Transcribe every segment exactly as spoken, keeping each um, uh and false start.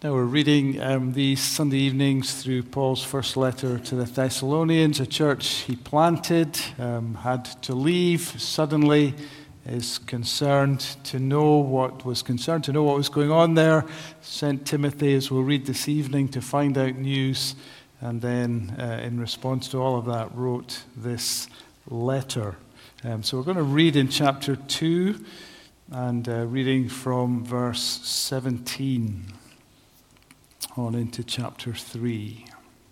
Now we're reading um, these Sunday evenings through Paul's first letter to the Thessalonians, a church he planted, um, had to leave suddenly, is concerned to know what was concerned, to know what was going on there, sent Timothy, as we'll read this evening, to find out news, and then uh, in response to all of that wrote this letter. Um, so we're going to read in chapter two, and uh, reading from verse seventeen. On into chapter three.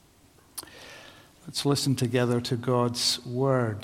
Let's listen together to God's word.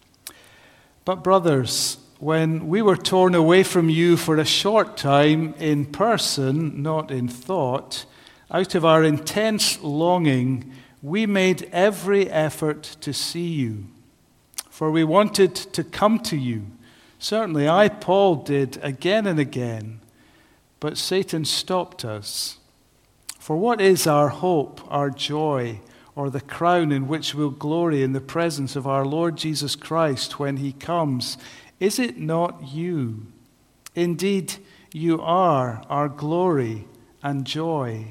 But brothers, when we were torn away from you for a short time in person, not in thought, out of our intense longing, we made every effort to see you. For we wanted to come to you. Certainly I, Paul, did again and again, but Satan stopped us. For what is our hope, our joy, or the crown in which we'll glory in the presence of our Lord Jesus Christ when he comes? Is it not you? Indeed, you are our glory and joy.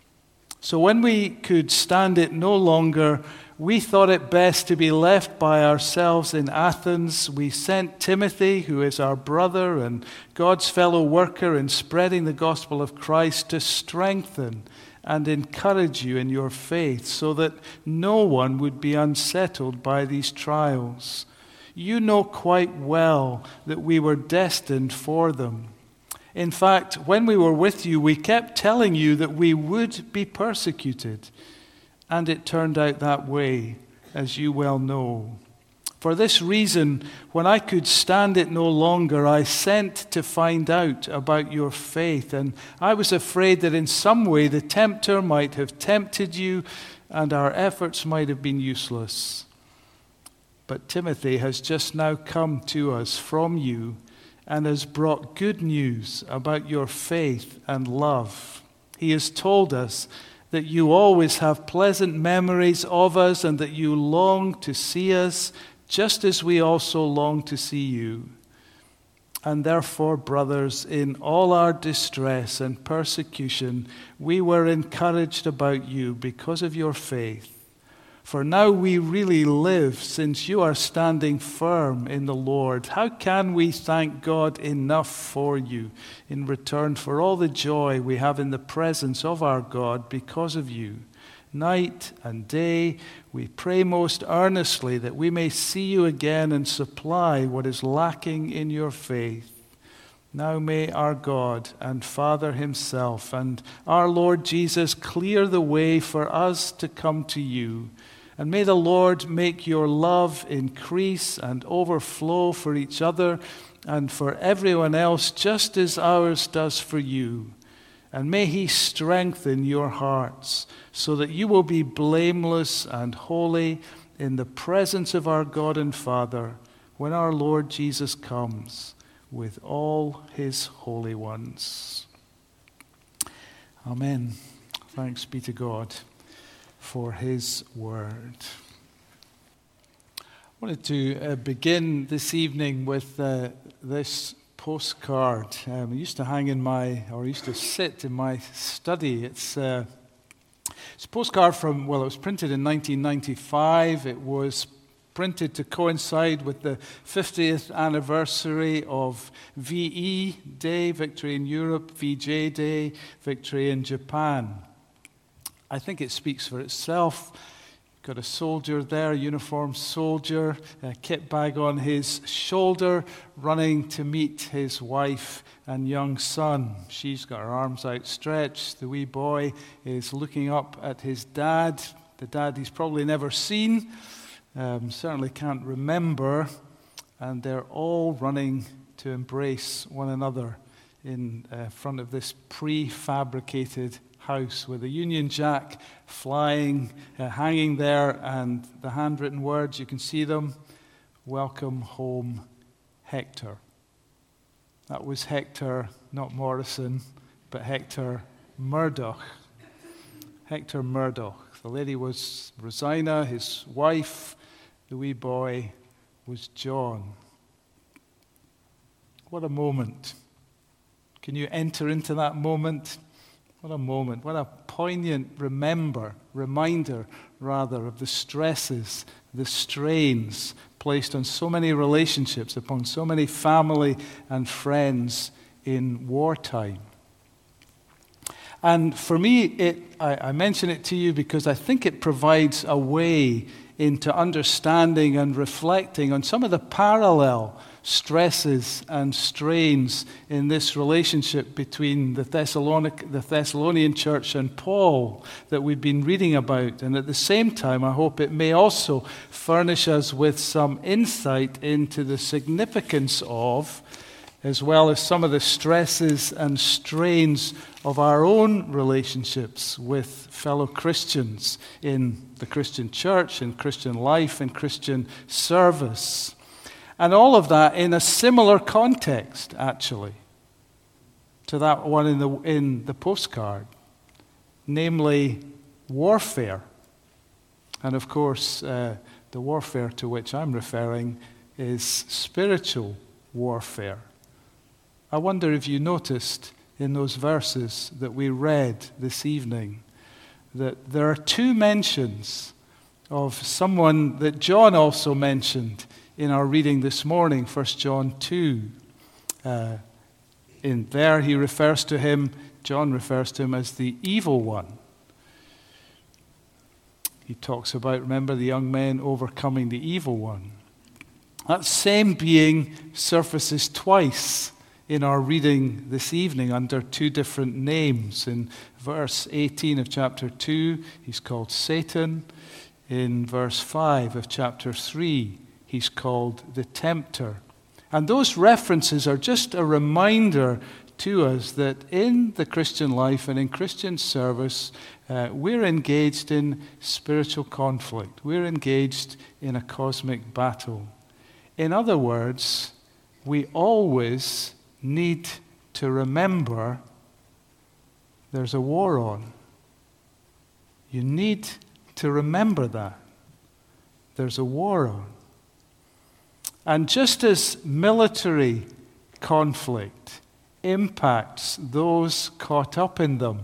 So when we could stand it no longer, we thought it best to be left by ourselves in Athens. We sent Timothy, who is our brother and God's fellow worker in spreading the gospel of Christ, to strengthen and encourage you in your faith, so that no one would be unsettled by these trials. You know quite well that we were destined for them. In fact, when we were with you, we kept telling you that we would be persecuted. And it turned out that way, as you well know. For this reason, when I could stand it no longer, I sent to find out about your faith. And I was afraid that in some way the tempter might have tempted you, and our efforts might have been useless. But Timothy has just now come to us from you and has brought good news about your faith and love. He has told us that you always have pleasant memories of us and that you long to see us, just as we also long to see you. And therefore, brothers, in all our distress and persecution, we were encouraged about you because of your faith. For now we really live, since you are standing firm in the Lord. How can we thank God enough for you in return for all the joy we have in the presence of our God because of you? Night and day, we pray most earnestly that we may see you again and supply what is lacking in your faith. Now may our God and Father himself and our Lord Jesus clear the way for us to come to you. And may the Lord make your love increase and overflow for each other and for everyone else, just as ours does for you. And may he strengthen your hearts so that you will be blameless and holy in the presence of our God and Father when our Lord Jesus comes with all his holy ones. Amen. Thanks be to God for his word. I wanted to uh, begin this evening with uh, this postcard. Um, it used to hang in my, or used to sit in my study. It's, uh, it's a postcard from, well, it was printed in nineteen ninety-five. It was printed to coincide with the fiftieth anniversary of V E Day, Victory in Europe, V J Day, Victory in Japan. I think it speaks for itself. Got a soldier there, uniformed soldier, a kit bag on his shoulder, running to meet his wife and young son. She's got her arms outstretched. The wee boy is looking up at his dad, the dad he's probably never seen, um, certainly can't remember, and they're all running to embrace one another in uh, front of this prefabricated house with a Union Jack flying, uh, hanging there, and the handwritten words, you can see them, "Welcome home, Hector." That was Hector, not Morrison, but Hector Murdoch. Hector Murdoch. The lady was Rosina, his wife. The wee boy was John. What a moment. Can you enter into that moment? What a moment, what a poignant remember, reminder, rather, of the stresses, the strains placed on so many relationships, upon so many family and friends in wartime. And for me, it, I, I mention it to you because I think it provides a way into understanding and reflecting on some of the parallel stresses and strains in this relationship between the Thessalonic, the Thessalonian church and Paul that we've been reading about. And at the same time, I hope it may also furnish us with some insight into the significance of, as well as some of the stresses and strains of our own relationships with fellow Christians in the Christian church, in Christian life, in Christian service. And all of that in a similar context, actually, to that one in the, in the postcard, namely warfare. And of course, uh, the warfare to which I'm referring is spiritual warfare. I wonder if you noticed in those verses that we read this evening that there are two mentions of someone that John also mentioned in our reading this morning, First John two. Uh, in there he refers to him, John refers to him as the evil one. He talks about, remember, the young men overcoming the evil one. That same being surfaces twice in our reading this evening under two different names. In verse eighteen of chapter two, he's called Satan. In verse five of chapter three, he's called the tempter. And those references are just a reminder to us that in the Christian life and in Christian service, uh, we're engaged in spiritual conflict. We're engaged in a cosmic battle. In other words, we always need to remember there's a war on. You need to remember that. There's a war on. And just as military conflict impacts those caught up in them,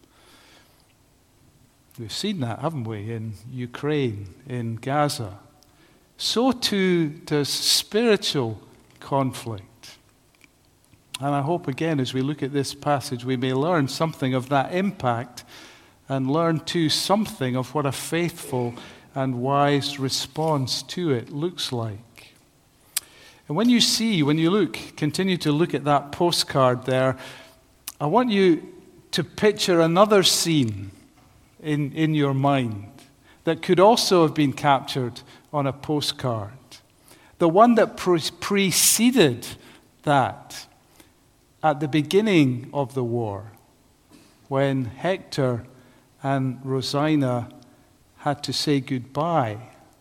we've seen that, haven't we, in Ukraine, in Gaza, so too does spiritual conflict. And I hope again, as we look at this passage, we may learn something of that impact and learn too something of what a faithful and wise response to it looks like. And when you see, when you look, continue to look at that postcard there, I want you to picture another scene in, in your mind that could also have been captured on a postcard. The one that pre- preceded that at the beginning of the war, when Hector and Rosina had to say goodbye.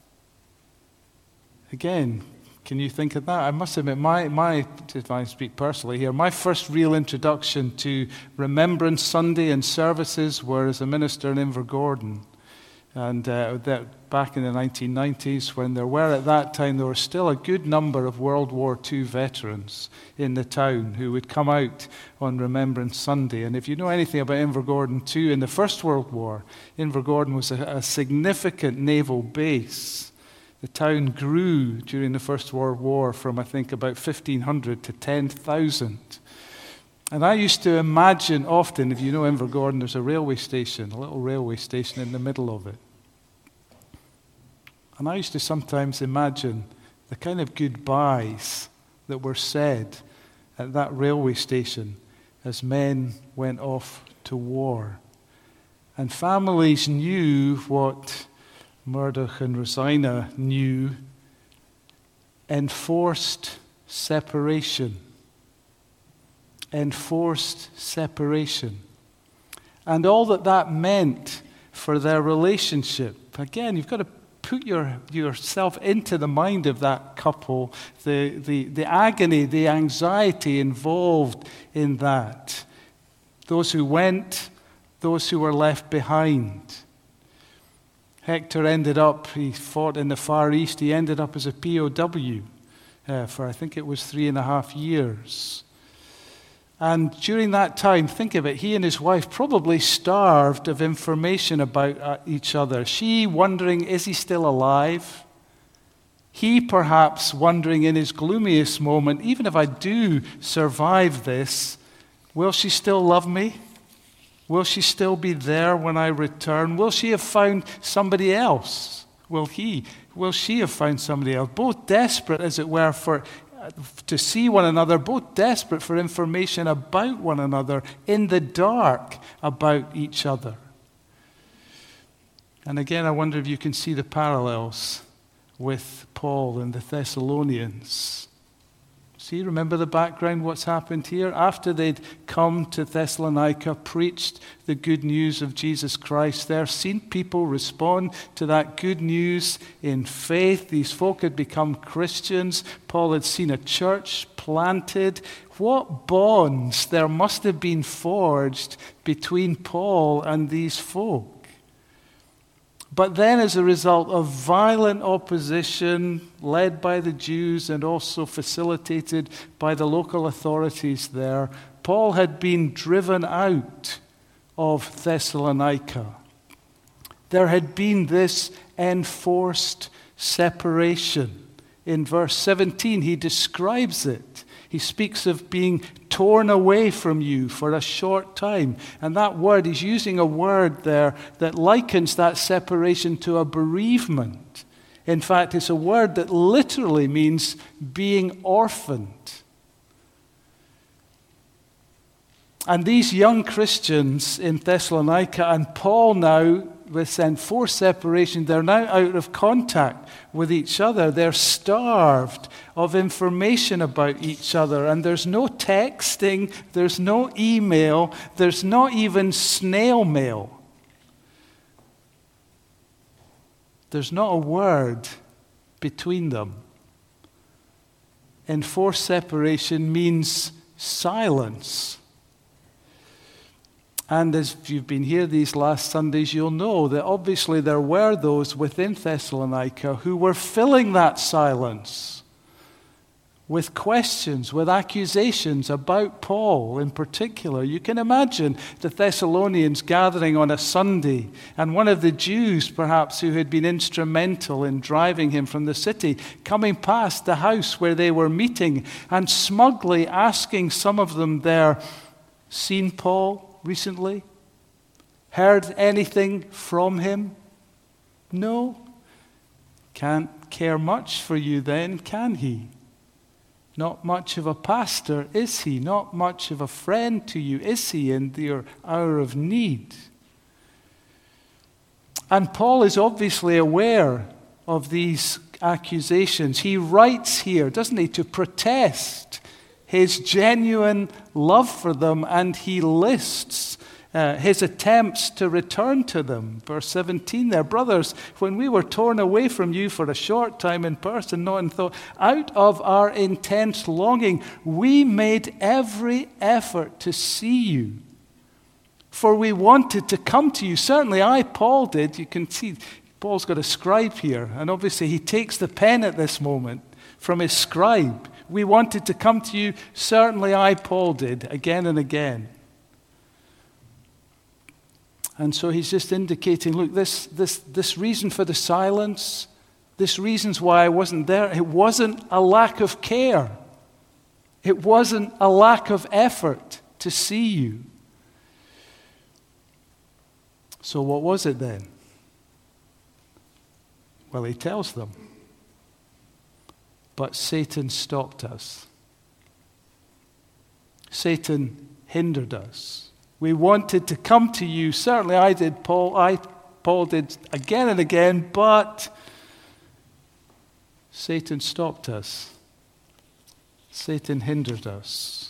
Again, can you think of that? I must admit, my, my, if I speak personally here, my first real introduction to Remembrance Sunday and services were as a minister in Invergordon. And uh, that back in the nineteen nineties, when there were at that time, there were still a good number of World War Two veterans in the town who would come out on Remembrance Sunday. And if you know anything about Invergordon too, in the First World War, Invergordon was a, a significant naval base. The town grew during the First World War from, I think, about fifteen hundred to ten thousand. And I used to imagine often, if you know Invergordon, there's a railway station, a little railway station in the middle of it. And I used to sometimes imagine the kind of goodbyes that were said at that railway station as men went off to war. And families knew what Murdoch and Rosina knew: enforced separation. Enforced separation. And all that that meant for their relationship. Again, you've got to put your, yourself into the mind of that couple, the, the, the agony, the anxiety involved in that. Those who went, those who were left behind. Hector ended up, he fought in the Far East, he ended up as a P O W uh, for I think it was three and a half years. And during that time, think of it, he and his wife probably starved of information about uh, each other. She wondering, is he still alive? He perhaps wondering in his gloomiest moment, even if I do survive this, will she still love me? Will she still be there when I return? Will she have found somebody else? Will he? Will she have found somebody else? Both desperate, as it were, for to see one another, both desperate for information about one another, in the dark about each other. And again, I wonder if you can see the parallels with Paul and the Thessalonians. See, remember the background, what's happened here? After they'd come to Thessalonica, preached the good news of Jesus Christ there, seen people respond to that good news in faith. These folk had become Christians. Paul had seen a church planted. What bonds there must have been forged between Paul and these folk. But then, as a result of violent opposition led by the Jews and also facilitated by the local authorities there, Paul had been driven out of Thessalonica. There had been this enforced separation. In verse seventeen, he describes it. He speaks of being torn away from you for a short time. And that word, he's using a word there that likens that separation to a bereavement. In fact, it's a word that literally means being orphaned. And these young Christians in Thessalonica, and Paul now, with enforced separation, they're now out of contact with each other. They're starved of information about each other. And there's no texting, there's no email, there's not even snail mail. There's not a word between them. Enforced separation means silence. And as you've been here these last Sundays, you'll know that obviously there were those within Thessalonica who were filling that silence with questions, with accusations about Paul in particular. You can imagine the Thessalonians gathering on a Sunday, and one of the Jews, perhaps, who had been instrumental in driving him from the city, coming past the house where they were meeting and smugly asking some of them there, "Seen Paul recently? Heard anything from him?" No. Can't care much for you then, can he? Not much of a pastor, is he? Not much of a friend to you, is he, in your hour of need? And Paul is obviously aware of these accusations. He writes here, doesn't he, to protest his genuine love for them, and he lists uh, his attempts to return to them. Verse seventeen there, "Brothers, when we were torn away from you for a short time in person, not in thought, out of our intense longing, we made every effort to see you. For we wanted to come to you." Certainly I, Paul, did. You can see Paul's got a scribe here, and obviously he takes the pen at this moment from his scribe. "We wanted to come to you. Certainly I, Paul, did," again and again. And so he's just indicating, look, this, this, this reason for the silence, this reason's why I wasn't there, it wasn't a lack of care. It wasn't a lack of effort to see you. So what was it then? Well, he tells them. But Satan stopped us. Satan hindered us. We wanted to come to you. Certainly I did, Paul. I, Paul did again and again, but Satan stopped us. Satan hindered us.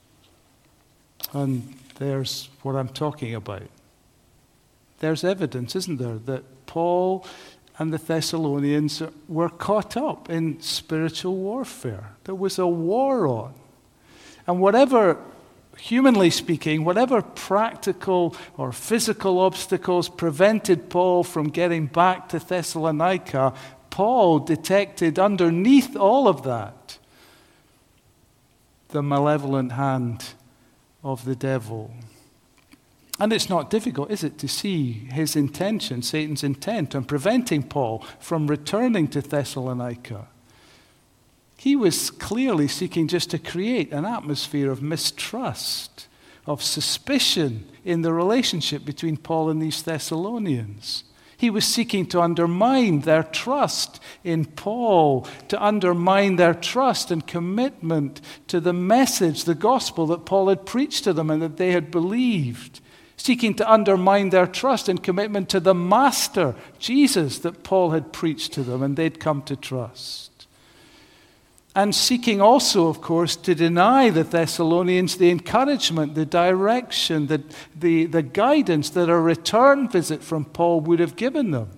And there's what I'm talking about. There's evidence, isn't there, that Paul and the Thessalonians were caught up in spiritual warfare. There was a war on. And whatever, humanly speaking, whatever practical or physical obstacles prevented Paul from getting back to Thessalonica, Paul detected underneath all of that the malevolent hand of the devil. And it's not difficult, is it, to see his intention, Satan's intent on preventing Paul from returning to Thessalonica. He was clearly seeking just to create an atmosphere of mistrust, of suspicion in the relationship between Paul and these Thessalonians. He was seeking to undermine their trust in Paul, to undermine their trust and commitment to the message, the gospel that Paul had preached to them and that they had believed. Seeking to undermine their trust and commitment to the Master, Jesus, that Paul had preached to them and they'd come to trust. And seeking also, of course, to deny the Thessalonians the encouragement, the direction, the, the, the guidance that a return visit from Paul would have given them.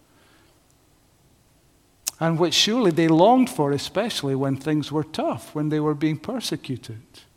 And which surely they longed for, especially when things were tough, when they were being persecuted.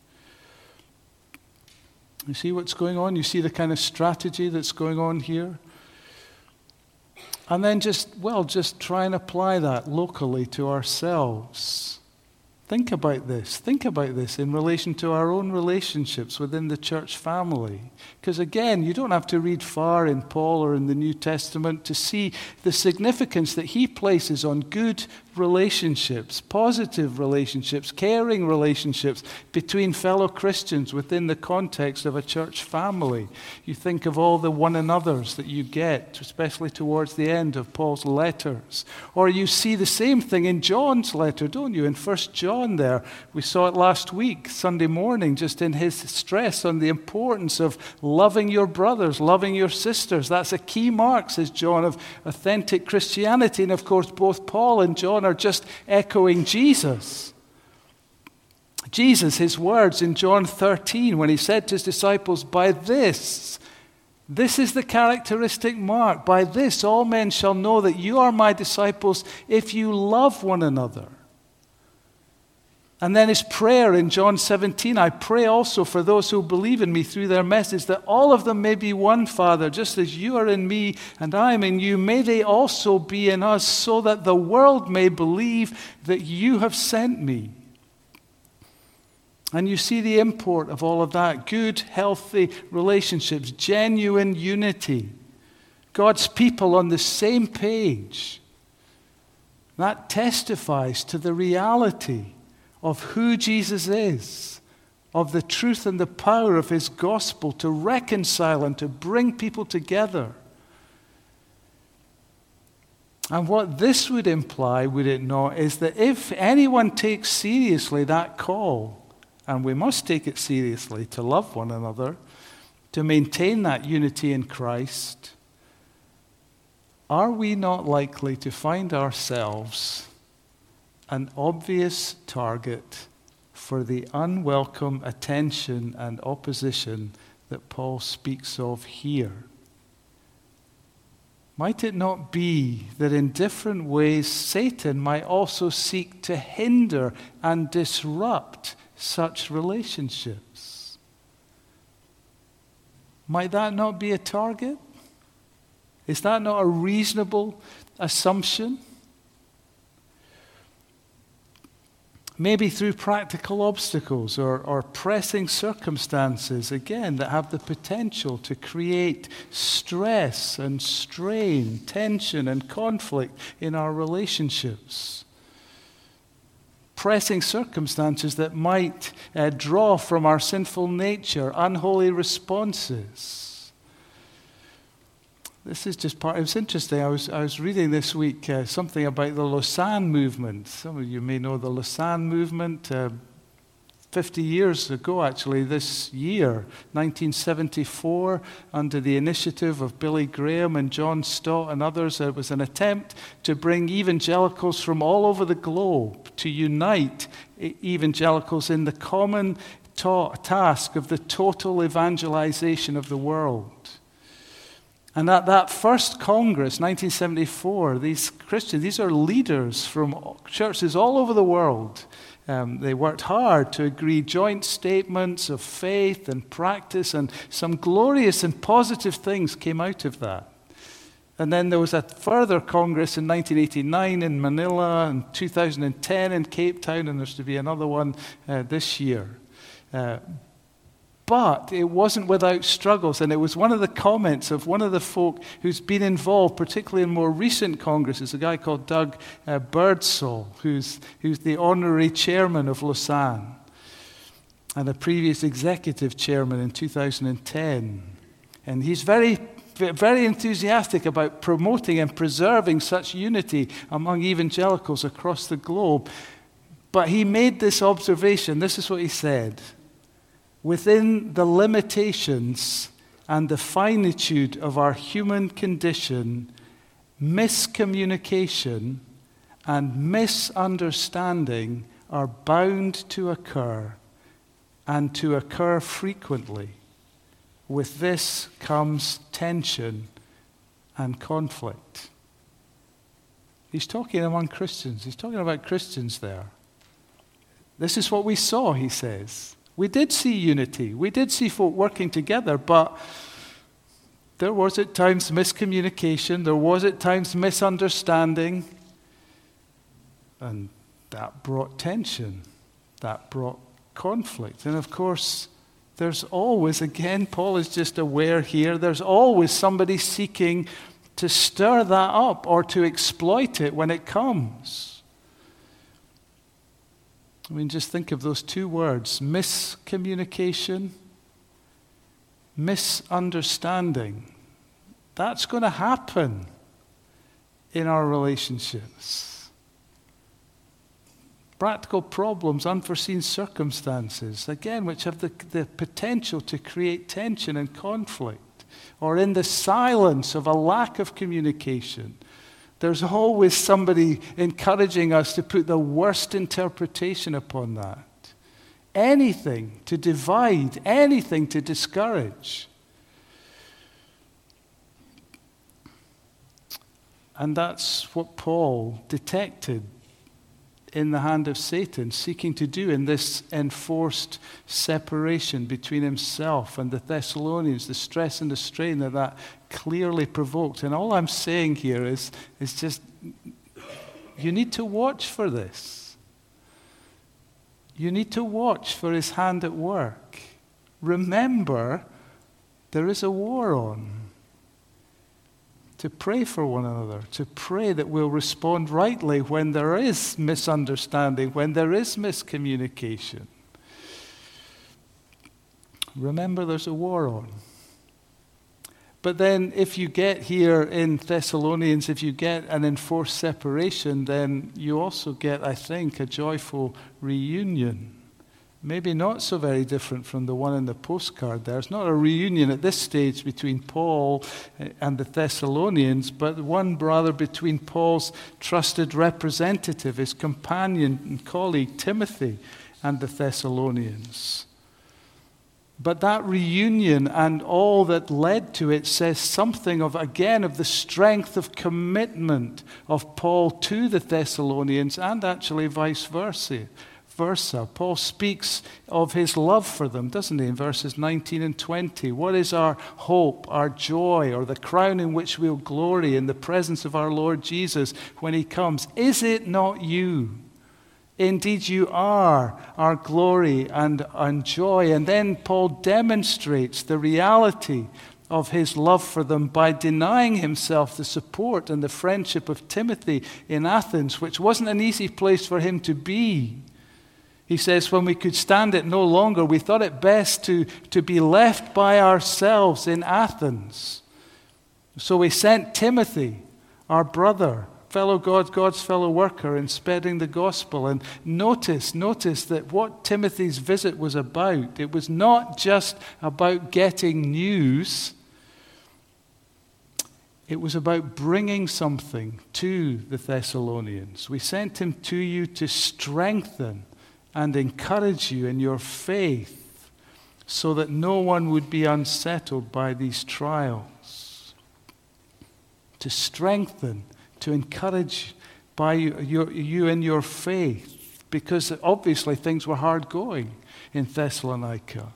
You see what's going on? You see the kind of strategy that's going on here? And then just, well, just try and apply that locally to ourselves. Think about this. Think about this in relation to our own relationships within the church family. Because again, you don't have to read far in Paul or in the New Testament to see the significance that he places on good relationships, positive relationships, caring relationships between fellow Christians within the context of a church family. You think of all the one another's that you get, especially towards the end of Paul's letters. Or you see the same thing in John's letter, don't you? In First John there. We saw it last week, Sunday morning, just in his stress on the importance of loving your brothers, loving your sisters. That's a key mark, says John, of authentic Christianity. And of course, both Paul and John are just echoing Jesus. Jesus, his words in John thirteen, when he said to his disciples, by this, this is the characteristic mark, by this all men shall know that you are my disciples if you love one another. And then his prayer in John seventeen, I pray also for those who believe in me through their message, that all of them may be one, Father, just as you are in me and I am in you. May they also be in us, so that the world may believe that you have sent me. And you see the import of all of that. Good, healthy relationships, genuine unity. God's people on the same page. That testifies to the reality of who Jesus is, of the truth and the power of his gospel to reconcile and to bring people together. And what this would imply, would it not, is that if anyone takes seriously that call, and we must take it seriously to love one another, to maintain that unity in Christ, are we not likely to find ourselves an obvious target for the unwelcome attention and opposition that Paul speaks of here? Might it not be that in different ways Satan might also seek to hinder and disrupt such relationships? Might that not be a target? Is that not a reasonable assumption? Maybe through practical obstacles or, or pressing circumstances, again, that have the potential to create stress and strain, tension and conflict in our relationships. Pressing circumstances that might uh, draw from our sinful nature unholy responses. This is just part, it was interesting, I was, I was reading this week uh, something about the Lausanne movement. Some of you may know the Lausanne movement. Uh, fifty years ago, actually, this year, nineteen seventy-four, under the initiative of Billy Graham and John Stott and others, it was an attempt to bring evangelicals from all over the globe to unite evangelicals in the common ta- task of the total evangelization of the world. And at that first Congress, nineteen seventy-four, these Christians, these are leaders from churches all over the world. Um, they worked hard to agree joint statements of faith and practice, and some glorious and positive things came out of that. And then there was a further Congress in nineteen eighty-nine in Manila, and two thousand ten in Cape Town, and there's to be another one uh, this year. Uh, But it wasn't without struggles, and it was one of the comments of one of the folk who's been involved, particularly in more recent congresses, a guy called Doug uh, Birdsall, who's, who's the honorary chairman of Lausanne, and a previous executive chairman in two thousand ten. And he's very, very enthusiastic about promoting and preserving such unity among evangelicals across the globe. But he made this observation. This is what he said. Within the limitations and the finitude of our human condition, miscommunication and misunderstanding are bound to occur, and to occur frequently. With this comes tension and conflict. He's talking among Christians. He's talking about Christians there. This is what we saw, he says. We did see unity. We did see folk working together, but there was at times miscommunication. There was at times misunderstanding. And that brought tension. That brought conflict. And of course, there's always, again, Paul is just aware here, there's always somebody seeking to stir that up or to exploit it when it comes. I mean, just think of those two words, miscommunication, misunderstanding. That's going to happen in our relationships. Practical problems, unforeseen circumstances, again, which have the, the potential to create tension and conflict, or in the silence of a lack of communication. There's always somebody encouraging us to put the worst interpretation upon that. Anything to divide, anything to discourage. And that's what Paul detected in the hand of Satan, seeking to do in this enforced separation between himself and the Thessalonians, the stress and the strain that that clearly provoked. And all I'm saying here is, is just, you need to watch for this. You need to watch for his hand at work. Remember, there is a war on. To pray for one another, to pray that we'll respond rightly when there is misunderstanding, when there is miscommunication. Remember, there's a war on. But then if you get here in Thessalonians, if you get an enforced separation, then you also get, I think, a joyful reunion. Maybe not so very different from the one in the postcard there. It's not a reunion at this stage between Paul and the Thessalonians, but one rather between Paul's trusted representative, his companion and colleague Timothy, and the Thessalonians. But that reunion and all that led to it says something of, again, of the strength of commitment of Paul to the Thessalonians, and actually vice versa. versa. Paul speaks of his love for them, doesn't he, in verses nineteen and twenty. What is our hope, our joy, or the crown in which we'll glory in the presence of our Lord Jesus when he comes? Is it not you? Indeed, you are our glory and, and joy. And then Paul demonstrates the reality of his love for them by denying himself the support and the friendship of Timothy in Athens, which wasn't an easy place for him to be. He says, when we could stand it no longer, we thought it best to, to be left by ourselves in Athens. So we sent Timothy, our brother, fellow God, God's fellow worker in spreading the gospel. And notice, notice that what Timothy's visit was about, it was not just about getting news. It was about bringing something to the Thessalonians. We sent him to you to strengthen and encourage you in your faith so that no one would be unsettled by these trials. To strengthen, to encourage by you, you, you in your faith, because obviously things were hard going in Thessalonica.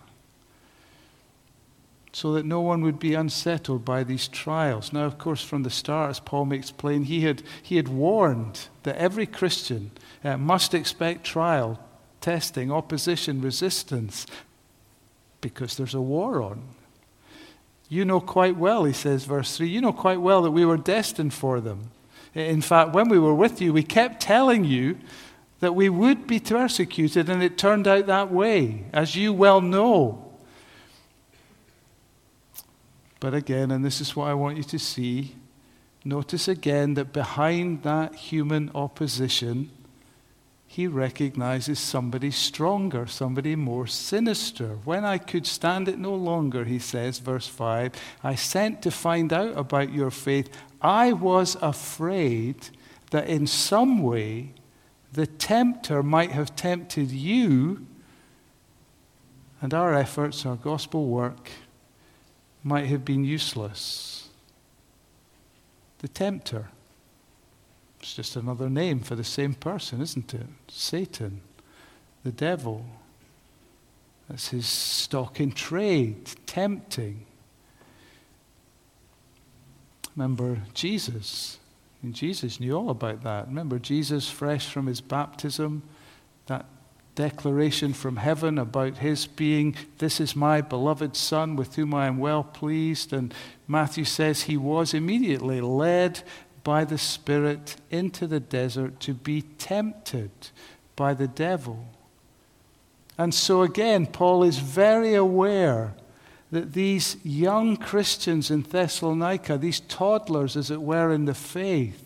So that no one would be unsettled by these trials. Now, of course, from the start, as Paul makes plain, he had, he had warned that every Christian uh, must expect trial, testing, opposition, resistance. Because there's a war on. You know quite well, he says, verse three, you know quite well that we were destined for them. In fact, when we were with you, we kept telling you that we would be persecuted, and it turned out that way, as you well know. But again, and this is what I want you to see, notice again that behind that human opposition, he recognizes somebody stronger, somebody more sinister. When I could stand it no longer, he says, verse five, I sent to find out about your faith. I was afraid that in some way the tempter might have tempted you, and our efforts, our gospel work, might have been useless. The tempter. It's just another name for the same person, isn't it? Satan, the devil. That's his stock in trade, tempting. Remember Jesus. And Jesus knew all about that. Remember Jesus, fresh from his baptism, that declaration from heaven about his being, this is my beloved Son with whom I am well pleased. And Matthew says he was immediately led by the Spirit into the desert to be tempted by the devil. And so again, Paul is very aware that these young Christians in Thessalonica, these toddlers, as it were, in the faith,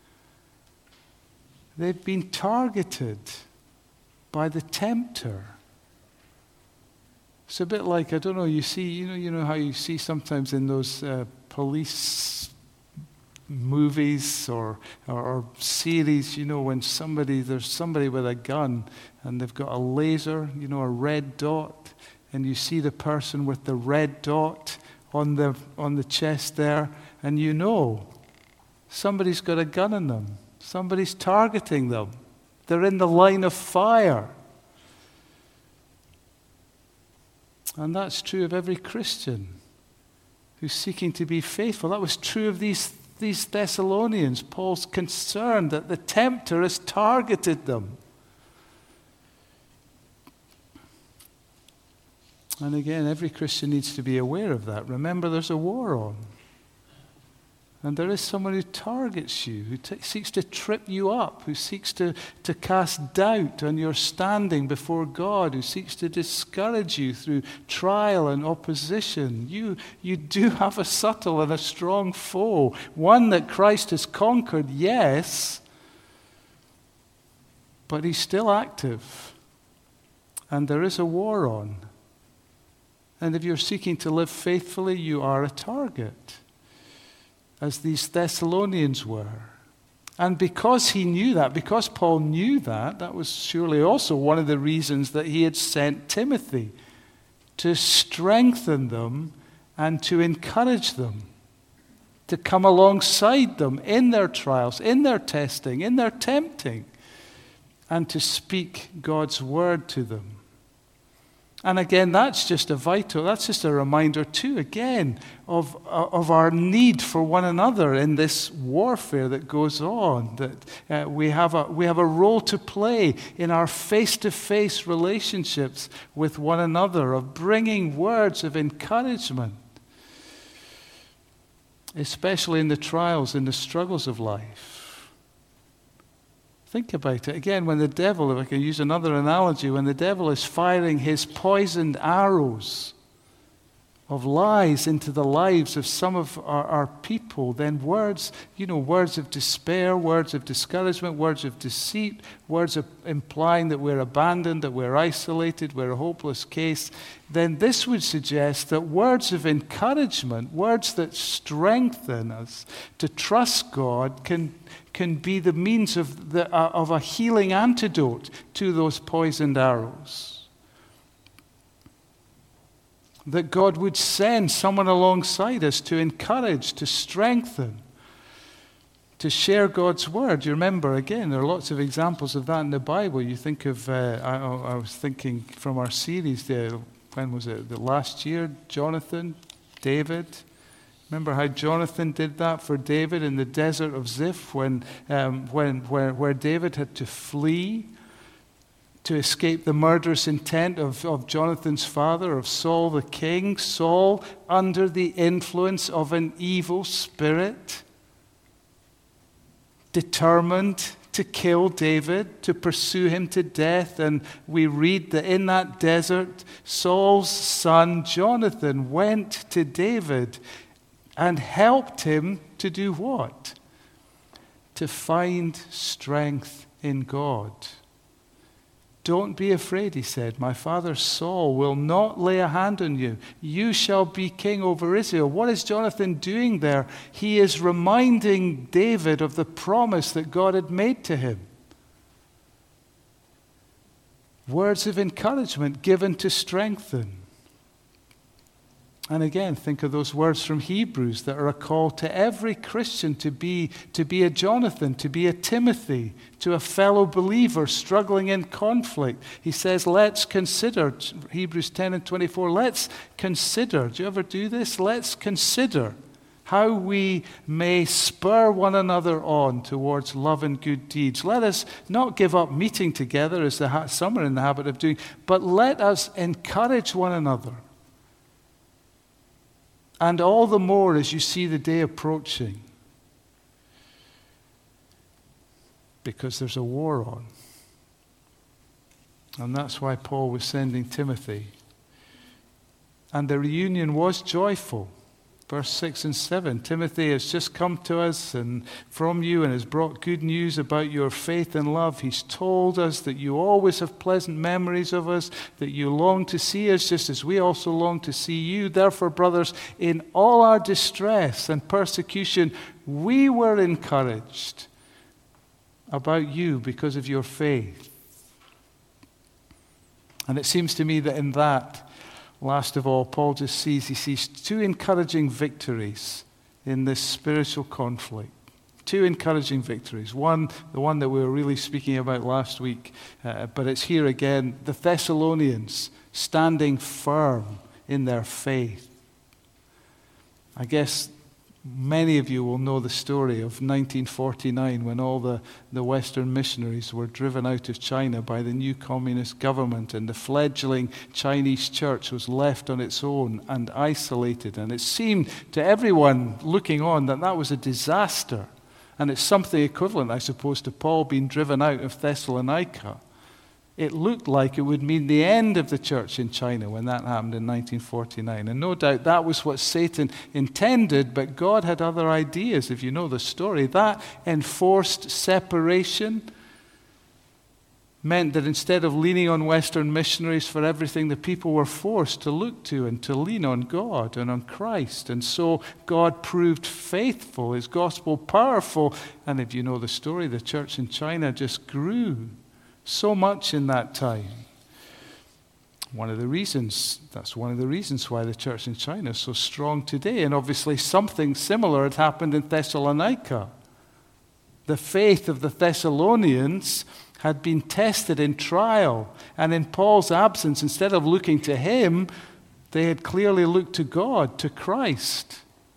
they've been targeted by the tempter. It's a bit like, I don't know, you see, you know, you know how you see sometimes in those uh, police movies or, or or series, you know, when somebody, there's somebody with a gun and they've got a laser, you know, a red dot, and you see the person with the red dot on the on the chest there, and you know somebody's got a gun in them. Somebody's targeting them. They're in the line of fire. And that's true of every Christian who's seeking to be faithful. That was true of these, these Thessalonians. Paul's concerned that the tempter has targeted them. And again, every Christian needs to be aware of that. Remember, there's a war on. And there is someone who targets you, who t- seeks to trip you up, who seeks to, to cast doubt on your standing before God, who seeks to discourage you through trial and opposition. You, you do have a subtle and a strong foe, one that Christ has conquered, yes, but he's still active. And there is a war on. And if you're seeking to live faithfully, you are a target, as these Thessalonians were. And because he knew that, because Paul knew that, that was surely also one of the reasons that he had sent Timothy to strengthen them and to encourage them, to come alongside them in their trials, in their testing, in their tempting, and to speak God's word to them. And again, that's just a vital, that's just a reminder too, again, of, of our need for one another in this warfare that goes on, that uh, we have a, we have a role to play in our face-to-face relationships with one another, of bringing words of encouragement, especially in the trials, in the struggles of life. Think about it. Again, when the devil, if I can use another analogy, when the devil is firing his poisoned arrows of lies into the lives of some of our, our people, then words, you know, words of despair, words of discouragement, words of deceit, words of implying that we're abandoned, that we're isolated, we're a hopeless case, then this would suggest that words of encouragement, words that strengthen us to trust God, can can be the means of, the, uh, of a healing antidote to those poisoned arrows. That God would send someone alongside us to encourage, to strengthen, to share God's word. You remember, again, there are lots of examples of that in the Bible. You think of, uh, I, I was thinking from our series there, when was it, the last year, Jonathan, David. Remember how Jonathan did that for David in the desert of Ziph when, um, when where, where David had to flee to escape the murderous intent of, of Jonathan's father, of Saul the king, Saul under the influence of an evil spirit, determined to kill David, to pursue him to death. And we read that in that desert, Saul's son Jonathan went to David and helped him to do what? To find strength in God. Don't be afraid, he said. My father Saul will not lay a hand on you. You shall be king over Israel. What is Jonathan doing there? He is reminding David of the promise that God had made to him. Words of encouragement given to strengthen. And again, think of those words from Hebrews that are a call to every Christian to be, to be a Jonathan, to be a Timothy, to a fellow believer struggling in conflict. He says, let's consider, Hebrews ten and twenty-four, let's consider, do you ever do this? Let's consider how we may spur one another on towards love and good deeds. Let us not give up meeting together, as the ha- some are in the habit of doing, but let us encourage one another. And all the more as you see the day approaching. Because there's a war on. And that's why Paul was sending Timothy. And the reunion was joyful. Verse six and seven, Timothy has just come to us and from you and has brought good news about your faith and love. He's told us that you always have pleasant memories of us, that you long to see us just as we also long to see you. Therefore, brothers, in all our distress and persecution, we were encouraged about you because of your faith. And it seems to me that in that, last of all, Paul just sees, he sees two encouraging victories in this spiritual conflict. Two encouraging victories. One, the one that we were really speaking about last week, uh, but it's here again, the Thessalonians standing firm in their faith. I guess many of you will know the story of nineteen forty-nine when all the, the Western missionaries were driven out of China by the new communist government, and the fledgling Chinese church was left on its own and isolated. And it seemed to everyone looking on that that was a disaster. And it's something equivalent, I suppose, to Paul being driven out of Thessalonica. It looked like it would mean the end of the church in China when that happened in nineteen forty-nine. And no doubt that was what Satan intended, but God had other ideas, if you know the story. That enforced separation meant that instead of leaning on Western missionaries for everything, the people were forced to look to and to lean on God and on Christ. And so God proved faithful, his gospel powerful. And if you know the story, the church in China just grew so much in that time. One of the reasons, that's one of the reasons why the church in China is so strong today. And obviously something similar had happened in Thessalonica. The faith of the Thessalonians had been tested in trial. And in Paul's absence, instead of looking to him, they had clearly looked to God, to Christ.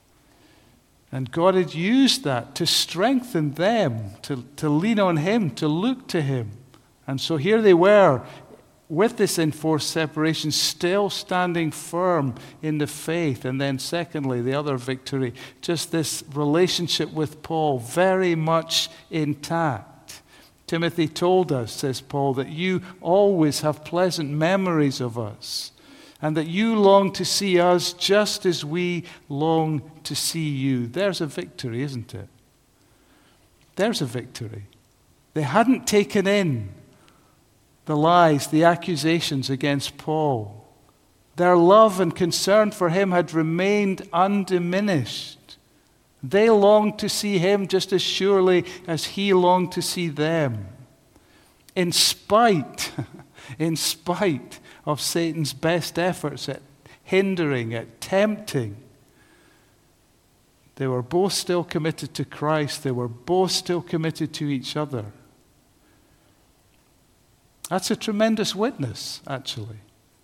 And God had used that to strengthen them, to, to lean on him, to look to him. And so here they were, with this enforced separation, still standing firm in the faith. And then secondly, the other victory, just this relationship with Paul, very much intact. Timothy told us, says Paul, that you always have pleasant memories of us, and that you long to see us just as we long to see you. There's a victory, isn't it? There's a victory. They hadn't taken in the lies, the accusations against Paul. Their love and concern for him had remained undiminished. They longed to see him just as surely as he longed to see them. In spite, in spite of Satan's best efforts at hindering, at tempting, they were both still committed to Christ. They were both still committed to each other. That's a tremendous witness, actually.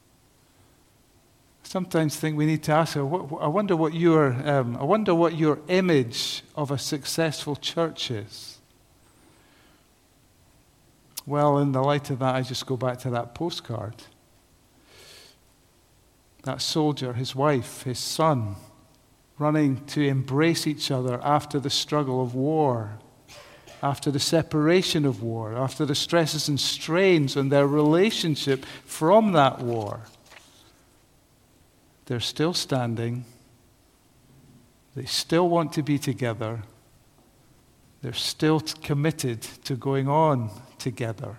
Sometimes think we need to ask, I wonder what your, um, I wonder what your image of a successful church is. Well, in the light of that, I just go back to that postcard. That soldier, his wife, his son, running to embrace each other after the struggle of war, after the separation of war, after the stresses and strains on their relationship from that war. They're still standing. They still want to be together. They're still committed to going on together.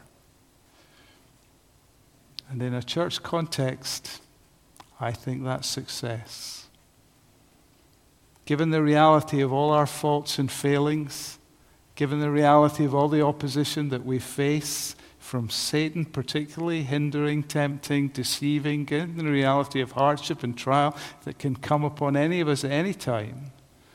And in a church context, I think that's success. Given the reality of all our faults and failings, given the reality of all the opposition that we face from Satan, particularly hindering, tempting, deceiving, given the reality of hardship and trial that can come upon any of us at any time,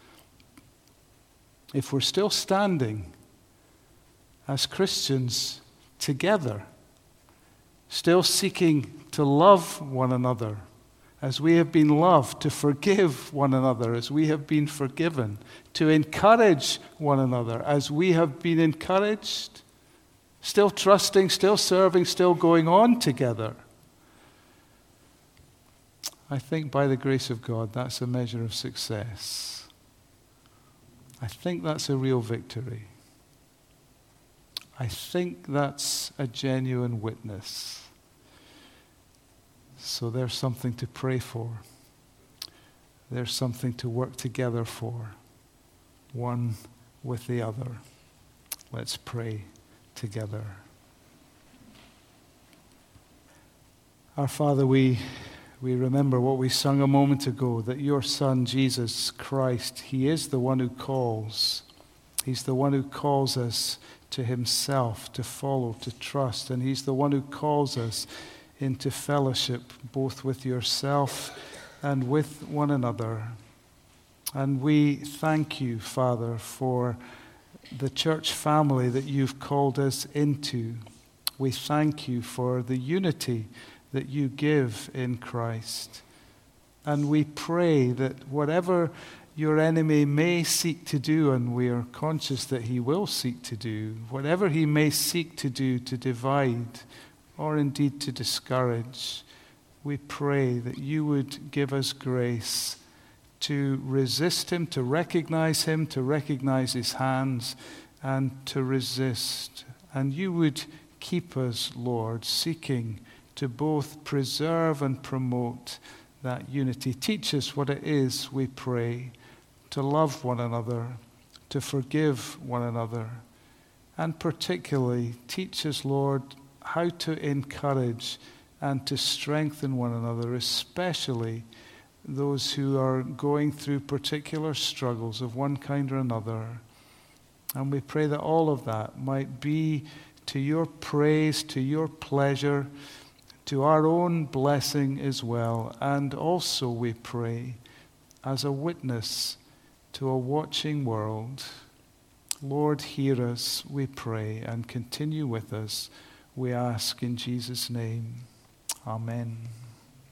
if we're still standing as Christians together, still seeking to love one another as we have been loved, to forgive one another as we have been forgiven, to encourage one another as we have been encouraged, still trusting, still serving, still going on together, I think by the grace of God, that's a measure of success. I think that's a real victory. I think that's a genuine witness. So there's something to pray for. There's something to work together for, one with the other. Let's pray together. Our Father, we We remember what we sung a moment ago, that your Son, Jesus Christ, he is the one who calls. He's the one who calls us to himself, to follow, to trust. And he's the one who calls us into fellowship, both with yourself and with one another. And we thank you, Father, for the church family that you've called us into. We thank you for the unity that you give in Christ. And we pray that whatever your enemy may seek to do, and we are conscious that he will seek to do, whatever he may seek to do to divide or indeed to discourage, we pray that you would give us grace to resist him, to recognize him, to recognize his hands, and to resist. And you would keep us, Lord, seeking to both preserve and promote that unity. Teach us what it is, we pray, to love one another, to forgive one another, and particularly teach us, Lord, how to encourage and to strengthen one another, especially those who are going through particular struggles of one kind or another. And we pray that all of that might be to your praise, to your pleasure, to our own blessing as well, and also, we pray, as a witness to a watching world. Lord, hear us, we pray, and continue with us, we ask in Jesus' name. Amen.